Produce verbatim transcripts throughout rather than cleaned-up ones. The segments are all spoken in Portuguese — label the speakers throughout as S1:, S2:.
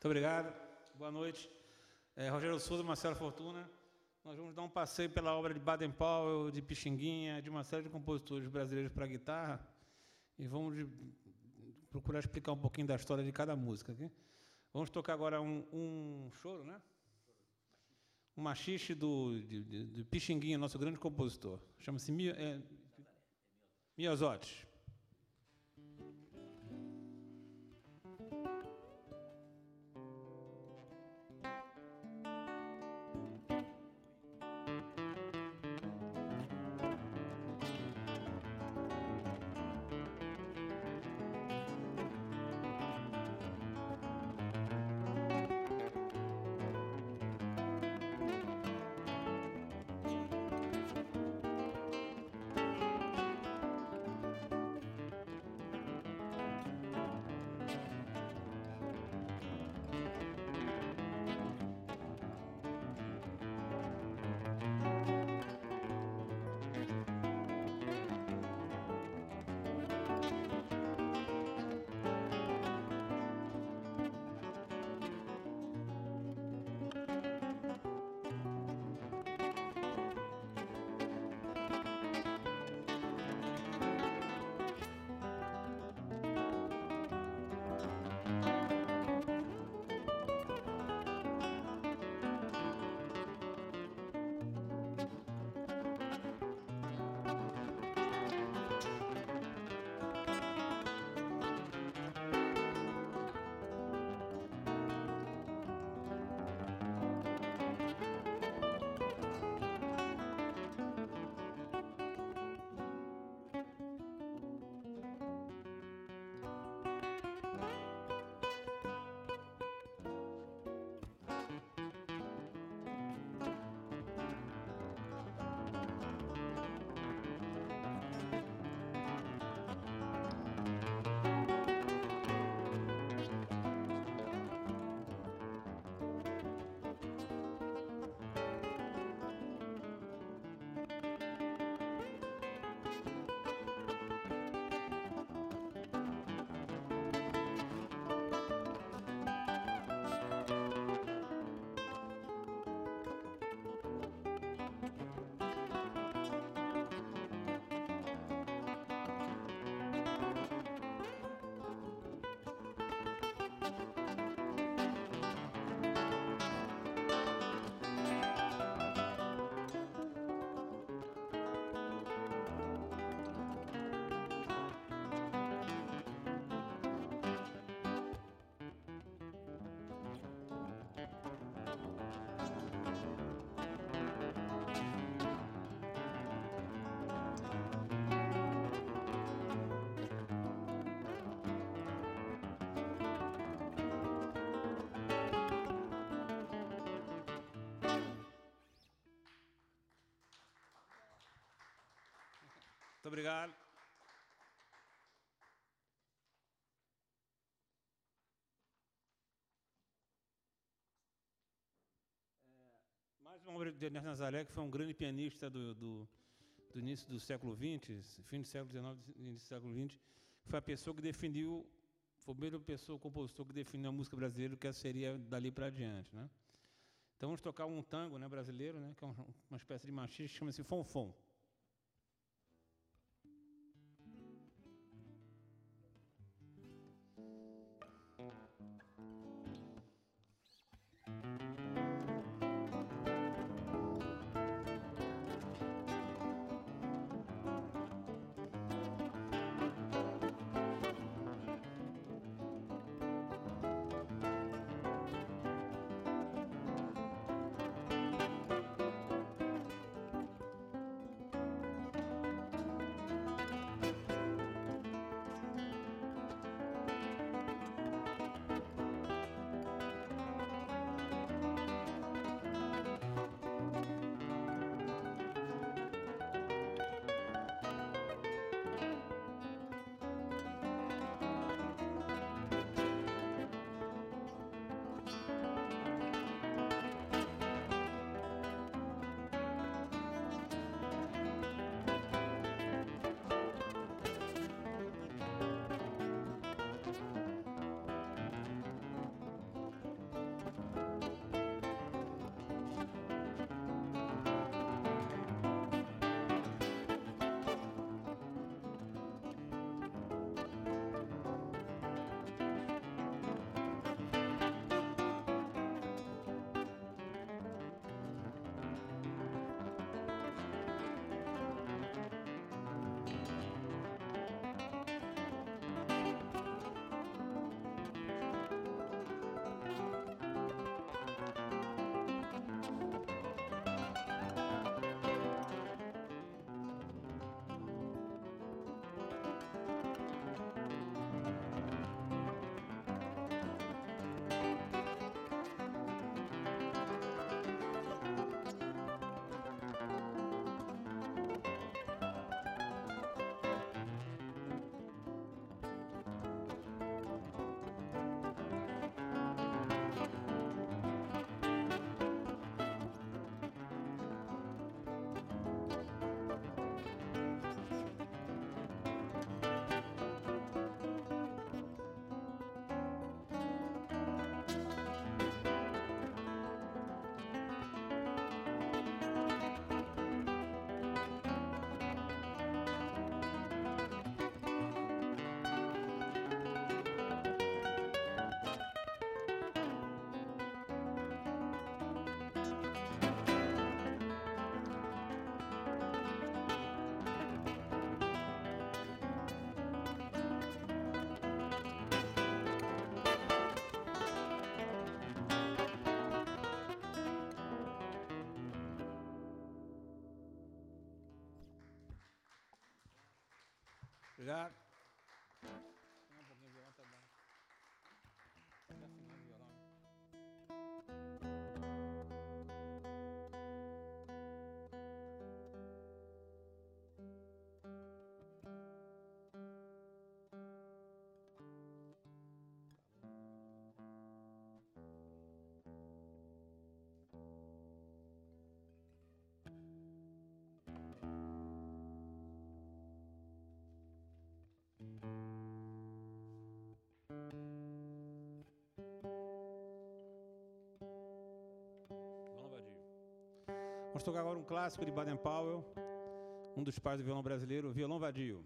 S1: obrigado. Boa noite. É, Rogério Souza, Marcelo Fortuna. Nós vamos dar um passeio pela obra de Baden-Powell, de Pixinguinha, de uma série de compositores brasileiros para guitarra, e vamos de, procurar explicar um pouquinho da história de cada música. Aqui. Vamos tocar agora um, um choro, né? Um machixe do, de, de, de Pixinguinha, nosso grande compositor. Chama-se Mia, é, Miosotis. Muito obrigado. É, mais uma obra de Ernesto Nazaré, que foi um grande pianista do, do, do início do século vinte, fim do século dezenove, início do século vinte, foi a pessoa que definiu, foi a primeira pessoa, o compositor que definiu a música brasileira, que seria dali para adiante, né? Então vamos tocar um tango, né, brasileiro, né, que é uma espécie de machixe, chama-se Fonfon. Obrigado. Um pouquinho de violão, tá bom. Tá afinando o violão. Vamos tocar agora um clássico de Baden Powell, um dos pais do violão brasileiro, Violão Vadio.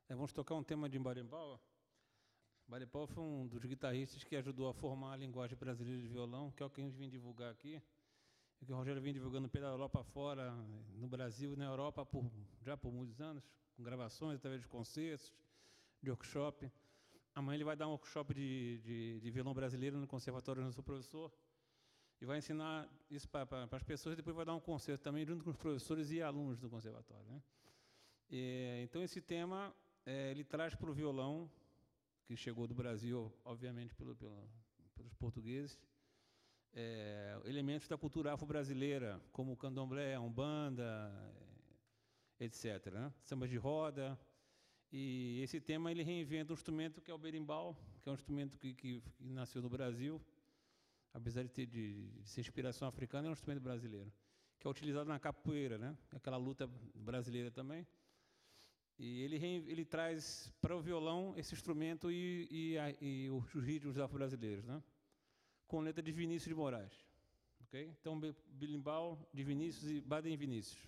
S1: É, vamos tocar um tema de Baden-Powell. Baden-Powell foi um dos guitarristas que ajudou a formar a linguagem brasileira de violão, que é o que a gente vem divulgar aqui, e que o Rogério vem divulgando pela Europa fora, no Brasil e na Europa, por, já por muitos anos, com gravações, através de concertos, de workshop. Amanhã ele vai dar um workshop de, de, de violão brasileiro no Conservatório onde eu sou professor, e vai ensinar isso para as pessoas, e depois vai dar um concerto também junto com os professores e alunos do conservatório, né? E, então, esse tema, é, ele traz para o violão, que chegou do Brasil, obviamente, pelo, pelo, pelos portugueses, é, elementos da cultura afro-brasileira, como o candomblé, a umbanda, etcétera, né? Sambas de roda. E esse tema ele reinventa um instrumento que é o berimbau, que é um instrumento que, que, que nasceu no Brasil, apesar de, ter, de, de ser inspiração africana, é um instrumento brasileiro, que é utilizado na capoeira, né? Aquela luta brasileira também. E ele, ele traz para o violão esse instrumento e, e, a, e os ritmos afro-brasileiros, né? Com letra de Vinícius de Moraes. Okay? Então, berimbau de Vinícius e Baden Vinícius.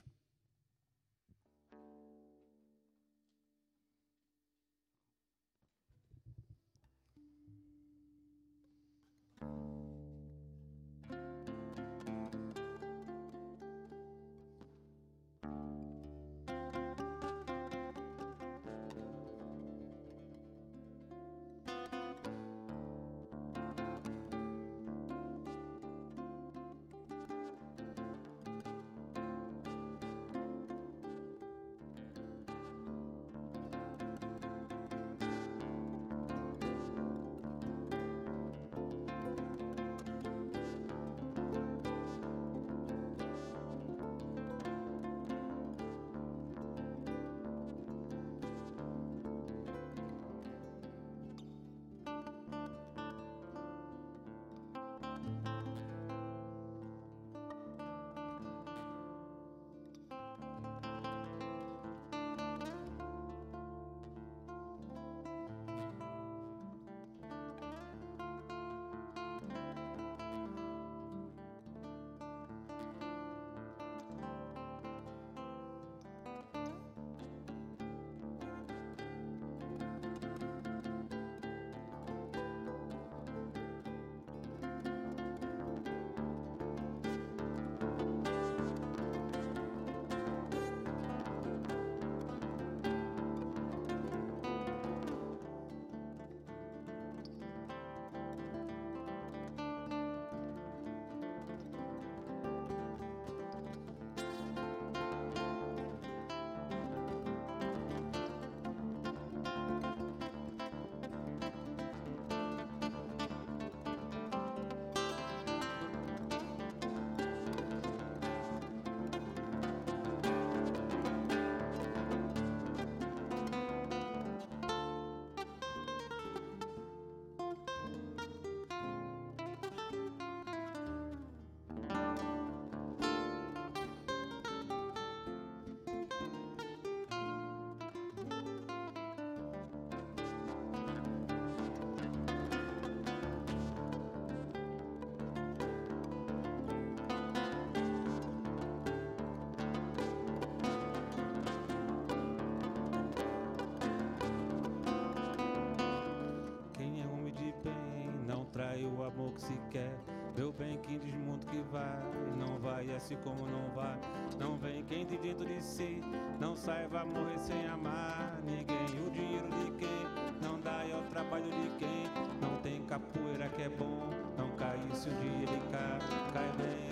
S1: O amor que se quer, meu bem, quem diz muito que vai, não vai assim como não vai. Não vem quem de dentro de si não saiba morrer sem amar ninguém. O dinheiro de quem não dá é o trabalho de quem não tem capoeira que é bom. Não cai se um dia ele cai, cai bem.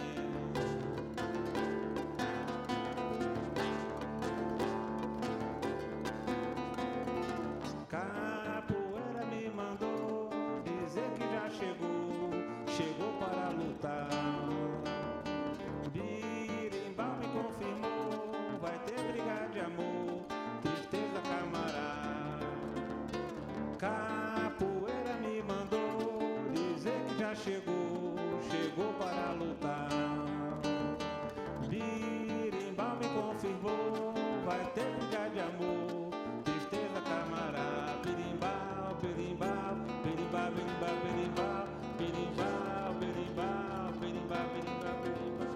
S2: Chegou, chegou para lutar. Birimbau me confirmou, vai ter briga de amor. Tristeza camarada. Birimbau, birimbau, birimbau, birimbau, birimbau, birimbau, birimbau, birimbau, birimbau, birimbau.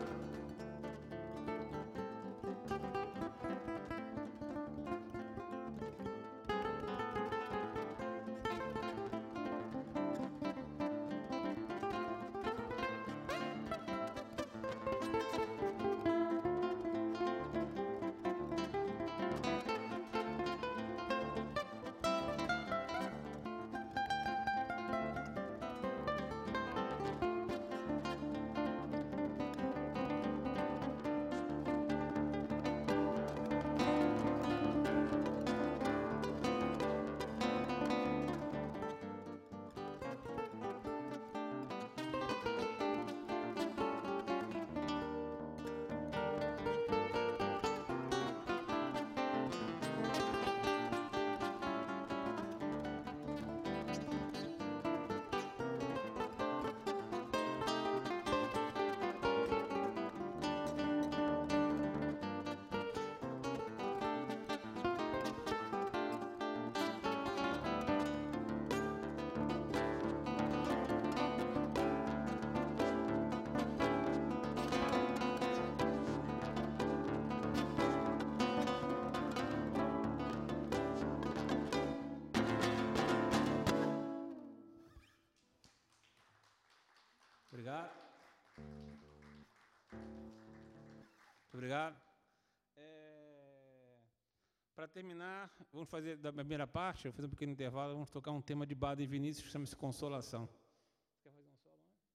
S1: Obrigado. Muito obrigado. É... Para terminar, vamos fazer da primeira parte, eu vou fazer um pequeno intervalo, vamos tocar um tema de Baden Vinícius que chama-se Consolação. Quer fazer um solo?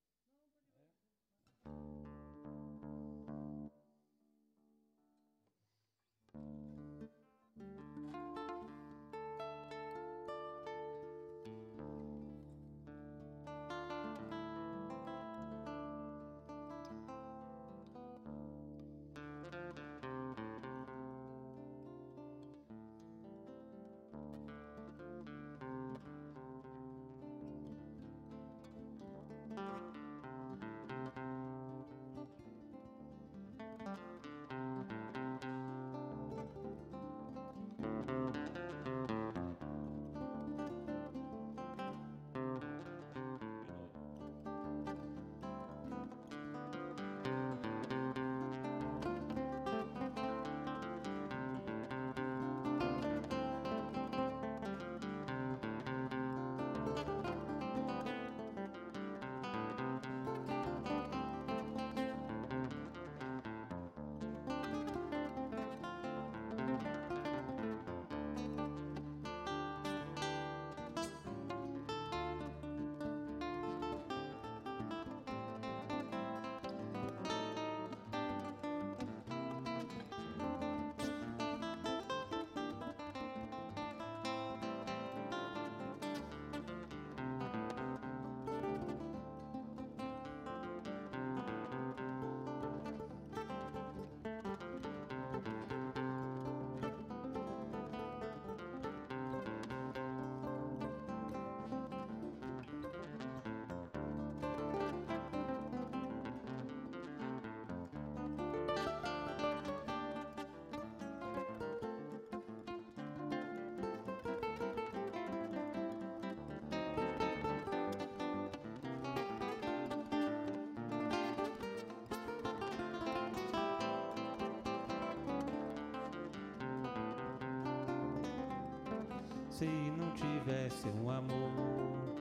S2: Se não tivesse um amor,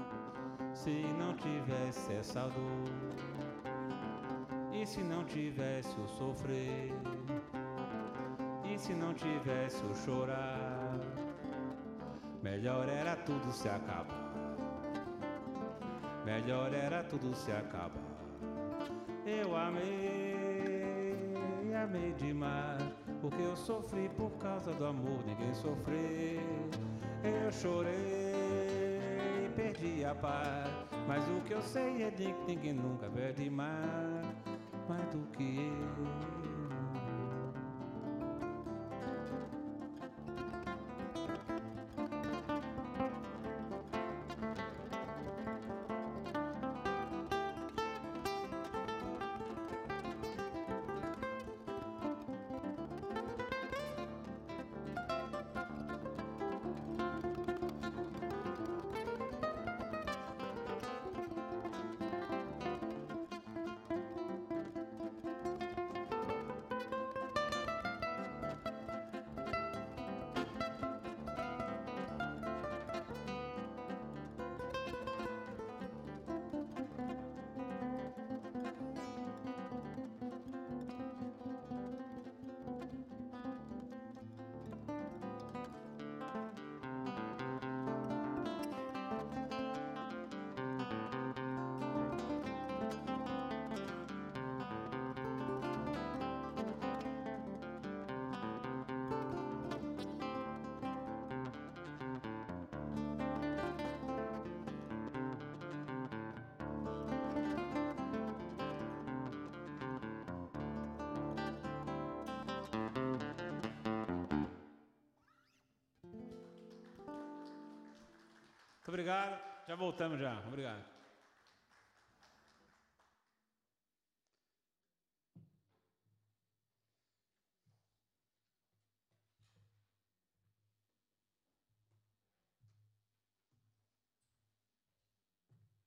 S2: se não tivesse essa dor, e se não tivesse o sofrer, e se não tivesse o chorar, melhor era tudo se acabar, melhor era tudo se acabar. Eu amei, amei demais, porque eu sofri por causa do amor, ninguém sofreu. Eu chorei, perdi a paz, mas o que eu sei é de que ninguém nunca perde mais, mais do que eu.
S1: Muito obrigado. Já voltamos já. Obrigado.